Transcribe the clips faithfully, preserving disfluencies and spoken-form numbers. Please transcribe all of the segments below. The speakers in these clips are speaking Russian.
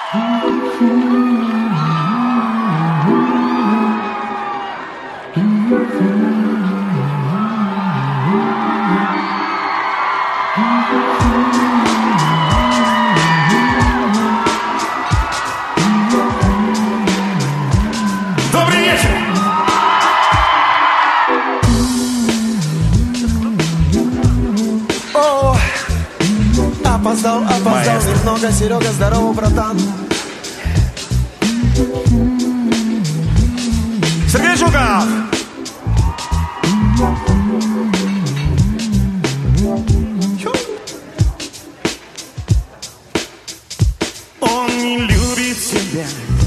Добрый вечер! О, опоздал, опоздал Маэстро. немного, Серега, здорово, братан. Сергей Жуков! Он не любит тебя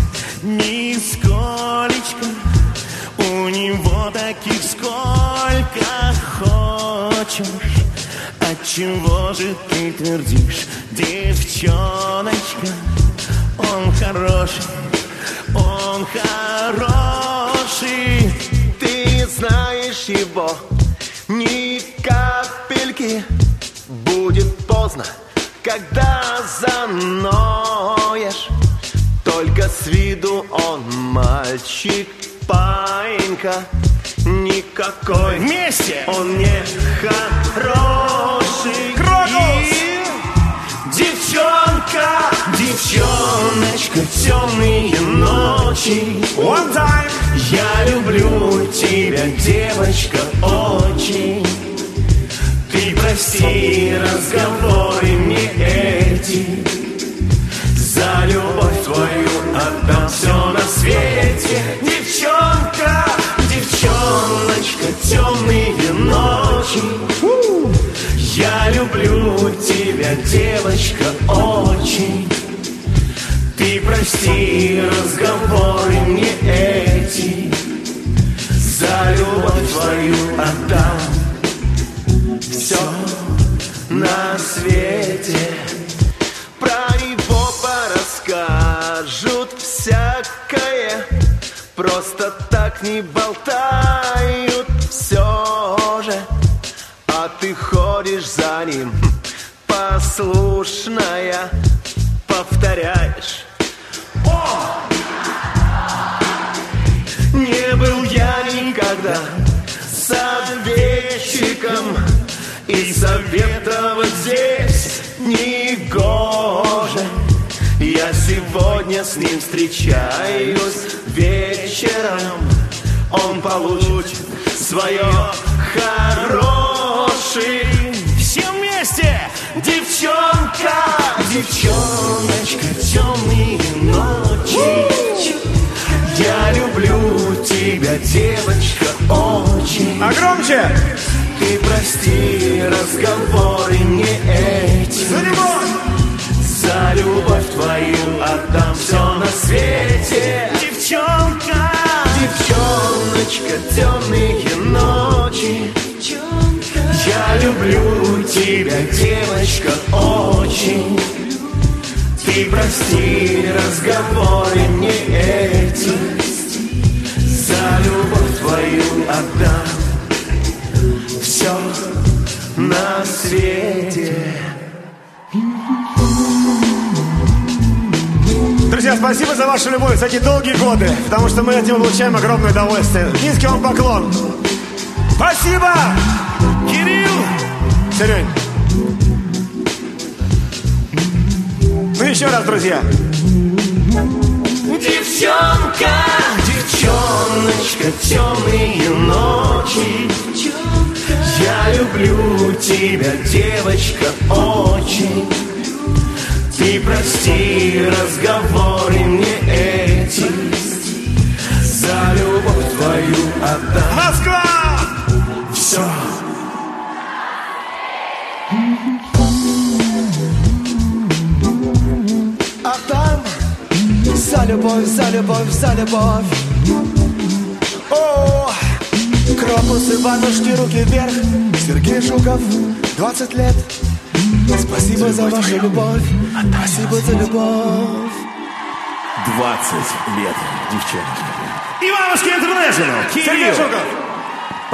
нисколечко. У него таких сколько хочешь. Отчего же ты твердишь, девчоночка? Он хороший, он хороший. Ты знаешь его, ни капельки. Будет поздно, когда заноешь. Только с виду он мальчик, паинька. Никакой Вместе! он не хороший. Крокус! И девчонка, девчоночка, темные ночи. One time! Я люблю тебя, девочка, очень. Ты прости разговоры мне эти. За любовь твою отдам все на свете. Девчонка, девчоночка, темные ночи. Я люблю тебя, девочка, очень. Ты прости разговоры мне эти. За любовь твою отдам все на свете. Про него порасскажут всякое. Просто так не болтают все же. А ты ходишь за ним, послушная, повторяешь. О! Не был я никогда советчиком, и советовать здесь не гоже. Я сегодня с ним встречаюсь вечером. Он получит свое хороший. Все вместе! Девчонка, девчоночка, темные ночи. Я люблю тебя, девочка, очень. А громче! Ты прости разговоры не эти. За любовь! За любовь твою отдам все на свете. Девчонка! Девчоночка, темные ночи. Я люблю тебя, девочка, очень. Ты прости разговоры мне эти. За любовь твою отдам все на свете. Друзья, спасибо за вашу любовь за эти долгие годы, потому что мы этим получаем огромное удовольствие. Низкий вам поклон. Спасибо! Кирилл! Серень. Ну еще раз, друзья. Девчонка, девчоночка, темные ночи. Я люблю тебя, девочка, очень. Ты прости разговоры мне эти. За любовь твою отдам Москва! все. А там за любовь, за любовь, за любовь. О, крокусы, ванушки, руки вверх. Сергей Жуков, двадцать лет. Спасибо за вашу любовь. Спасибо за любовь. двадцать лет, девчонки. Ивановский Интернешнл. Сергей Жуков.